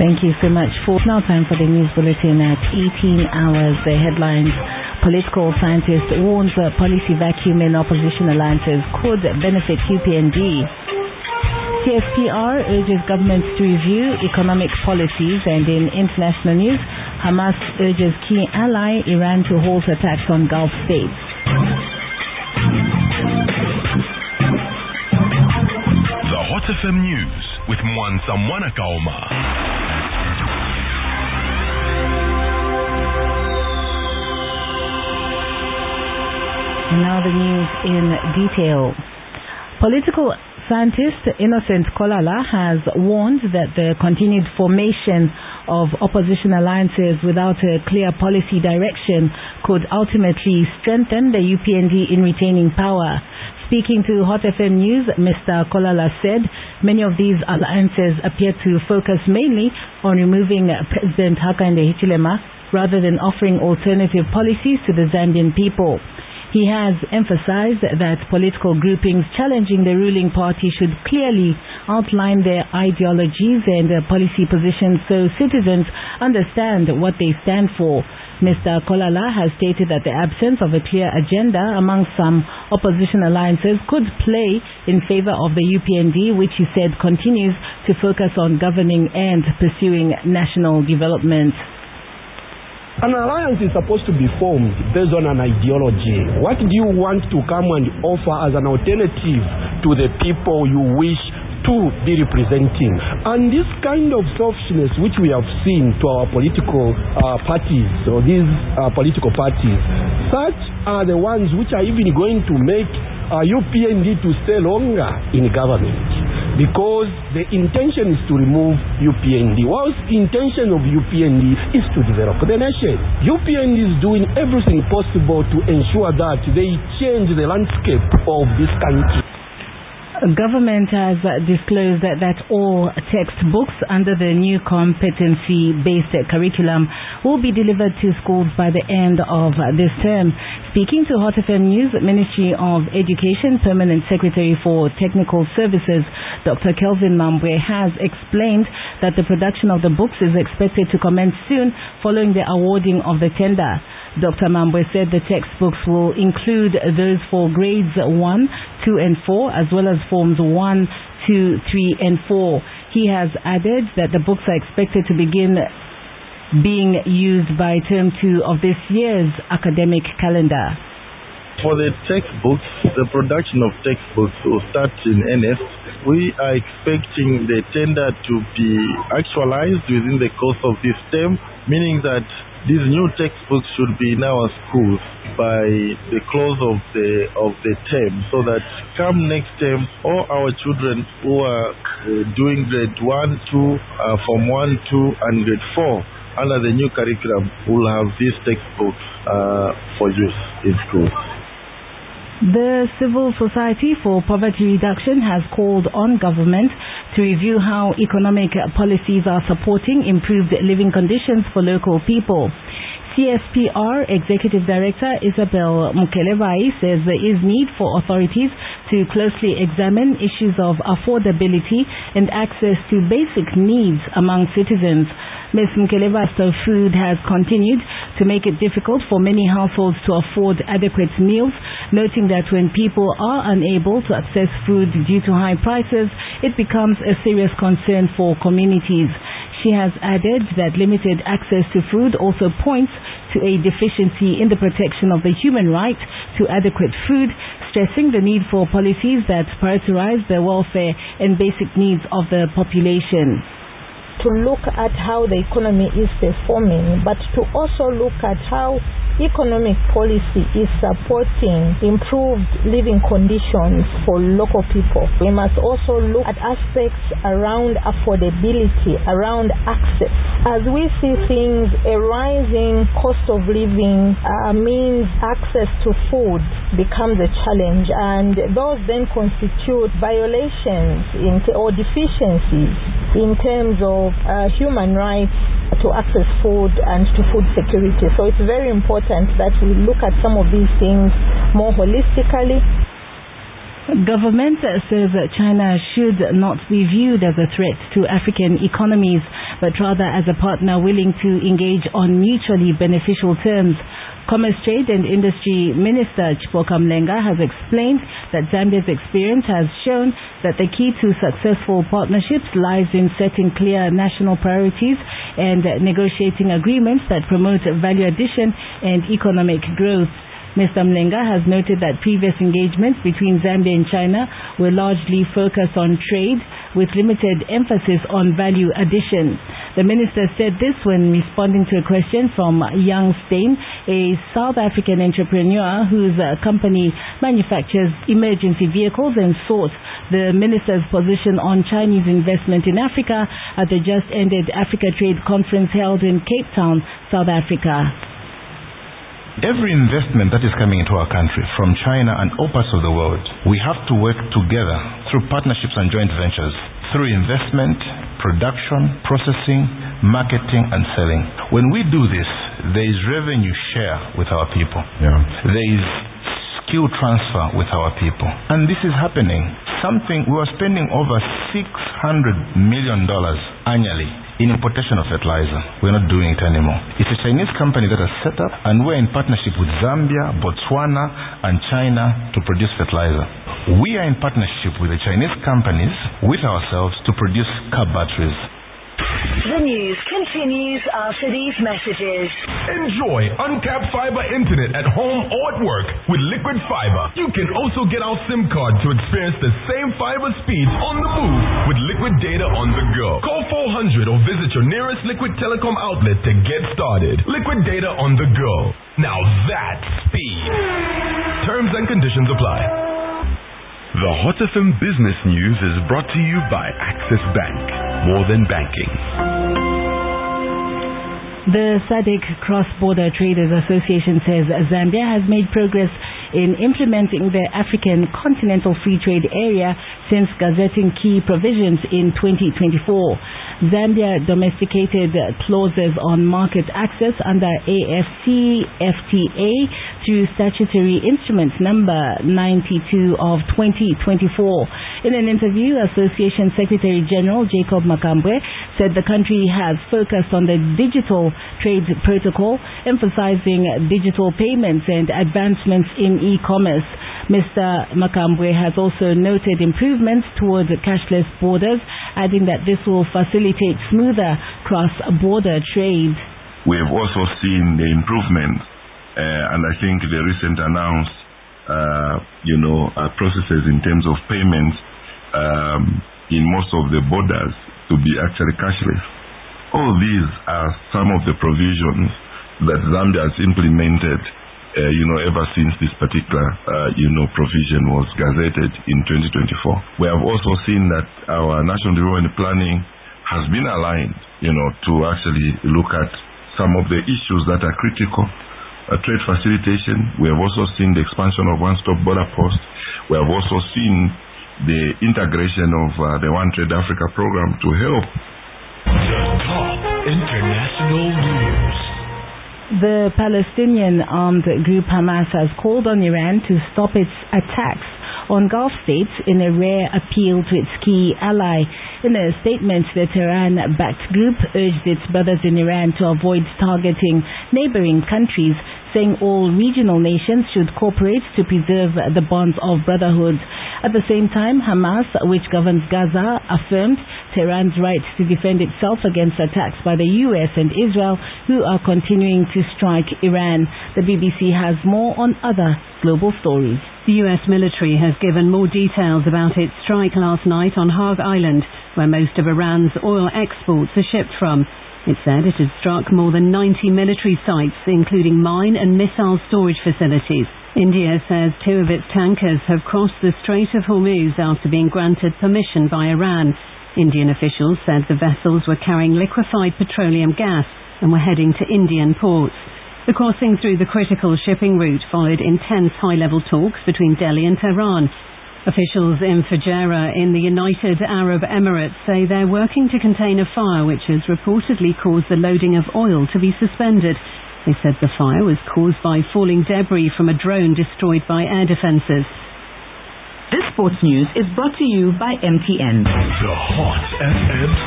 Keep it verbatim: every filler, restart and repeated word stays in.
Thank you so much. For now, time for the news bulletin at eighteen hours. The headlines: political scientist warns a policy vacuum in opposition alliances could benefit U P N D. C S P R urges governments to review economic policies. And in international news, Hamas urges key ally Iran to halt attacks on Gulf states. The Hot F M News with Mwansa Mwanakaoma. And now the news in detail. Political scientist Innocent Kolala has warned that the continued formation of opposition alliances without a clear policy direction could ultimately strengthen the U P N D in retaining power. Speaking to Hot F M News, Mister Kolala said many of these alliances appear to focus mainly on removing President Hakainde Hichilema rather than offering alternative policies to the Zambian people. He has emphasized that political groupings challenging the ruling party should clearly outline their ideologies and policy positions so citizens understand what they stand for. Mister Kolala has stated that the absence of a clear agenda among some opposition alliances could play in favor of the U P N D, which he said continues to focus on governing and pursuing national development. An alliance is supposed to be formed based on an ideology. What do you want to come and offer as an alternative to the people you wish to be representing? And this kind of softness which we have seen to our political uh, parties, or these uh, political parties, such are the ones which are even going to make uh, U P N D to stay longer in government. Because the intention is to remove U P N D, whilst the intention of U P N D is to develop the nation. U P N D is doing everything possible to ensure that they change the landscape of this country. Government has disclosed that, that all textbooks under the new competency-based curriculum will be delivered to schools by the end of this term. Speaking to Hot F M News, Ministry of Education Permanent Secretary for Technical Services, Doctor Kelvin Mambwe, has explained that the production of the books is expected to commence soon following the awarding of the tender. Doctor Mambwe said the textbooks will include those for grades one, two and four, as well as forms one, two, three and four. He has added that the books are expected to begin being used by term two of this year's academic calendar. For the textbooks, the production of textbooks will start in earnest. We are expecting the tender to be actualized within the course of this term, meaning that these new textbooks should be in our schools by the close of the of the term, so that come next term, all our children who are uh, doing grade one, two, uh, from one, two, and grade four under the new curriculum will have these textbooks uh, for use in schools. The Civil Society for Poverty Reduction has called on government to review how economic policies are supporting improved living conditions for local people. C S P R Executive Director Isabel Mukelevai says there is need for authorities to closely examine issues of affordability and access to basic needs among citizens. Miz Mukelevai's food has continued to make it difficult for many households to afford adequate meals, noting that when people are unable to access food due to high prices, it becomes a serious concern for communities. She has added that limited access to food also points to a deficiency in the protection of the human right to adequate food, stressing the need for policies that prioritize the welfare and basic needs of the population. To look at how the economy is performing, but to also look at how economic policy is supporting improved living conditions for local people. We must also look at aspects around affordability, around access. As we see things, a rising cost of living uh, means access to food becomes a challenge, and those then constitute violations in t- or deficiencies in terms of uh, human rights to access food and to food security. So it's very important that we look at some of these things more holistically. Government says that China should not be viewed as a threat to African economies, but rather as a partner willing to engage on mutually beneficial terms. Commerce, Trade and Industry Minister Chipoka Mlenga has explained that Zambia's experience has shown that the key to successful partnerships lies in setting clear national priorities and negotiating agreements that promote value addition and economic growth. Mister Mlenga has noted that previous engagements between Zambia and China were largely focused on trade, with limited emphasis on value addition. The minister said this when responding to a question from Young Stein, a South African entrepreneur whose uh, company manufactures emergency vehicles, and sought the minister's position on Chinese investment in Africa at the just-ended Africa Trade Conference held in Cape Town, South Africa. Every investment that is coming into our country from China and all parts of the world, we have to work together through partnerships and joint ventures, through investment, production, processing, marketing and selling. When we do this, there is revenue share with our people. Yeah. There is skill transfer with our people. And this is happening. Something, we are spending over six hundred million dollars annually in importation of fertilizer. We're not doing it anymore. It's a Chinese company that has set up, and we're in partnership with Zambia, Botswana and China to produce fertilizer. We are in partnership with the Chinese companies, with ourselves, to produce car batteries. The news continues after these messages. Enjoy uncapped fiber internet at home or at work with Liquid Fiber. You can also get our SIM card to experience the same fiber speed on the move with Liquid Data on the go. Call four hundred or visit your nearest Liquid Telecom outlet to get started. Liquid Data on the go. Now that's speed. Terms and conditions apply. The Hot F M Business News is brought to you by Access Bank. More than banking. The S A D C Cross-Border Traders Association says Zambia has made progress in implementing the African Continental Free Trade Area since gazetting key provisions in twenty twenty-four. Zambia domesticated clauses on market access under A F C F T A through statutory instrument number ninety-two of twenty twenty-four. In an interview, Association Secretary General Jacob Makambwe said the country has focused on the digital trade protocol, emphasizing digital payments and advancements in e-commerce. Mister Makambwe has also noted improvements towards cashless borders, adding that this will facilitate smoother cross-border trade. We have also seen the improvements, uh, and I think the recent announced, uh, you know, uh, processes in terms of payments um, in most of the borders to be actually cashless. All these are some of the provisions that Zambia has implemented, uh, you know, ever since this particular, uh, you know, provision was gazetted in twenty twenty-four. We have also seen that our National Development Planning has been aligned, you know, to actually look at some of the issues that are critical. Uh, trade facilitation. We have also seen the expansion of one-stop border post. We have also seen the integration of uh, the One Trade Africa program to help. The top international news. The Palestinian armed group Hamas has called on Iran to stop its attacks on Gulf states in a rare appeal to its key ally. In a statement, the Tehran-backed group urged its brothers in Iran to avoid targeting neighboring countries, saying all regional nations should cooperate to preserve the bonds of brotherhood. At the same time, Hamas, which governs Gaza, affirmed Tehran's right to defend itself against attacks by the U S and Israel, who are continuing to strike Iran. The B B C has more on other global stories. The U S military has given more details about its strike last night on Hog Island, where most of Iran's oil exports are shipped from. It said it had struck more than ninety military sites, including mine and missile storage facilities. India says two of its tankers have crossed the Strait of Hormuz after being granted permission by Iran. Indian officials said the vessels were carrying liquefied petroleum gas and were heading to Indian ports. The crossing through the critical shipping route followed intense high-level talks between Delhi and Tehran. Officials in Fujairah in the United Arab Emirates say they're working to contain a fire which has reportedly caused the loading of oil to be suspended. They said the fire was caused by falling debris from a drone destroyed by air defences. This sports news is brought to you by M T N. The Hot F M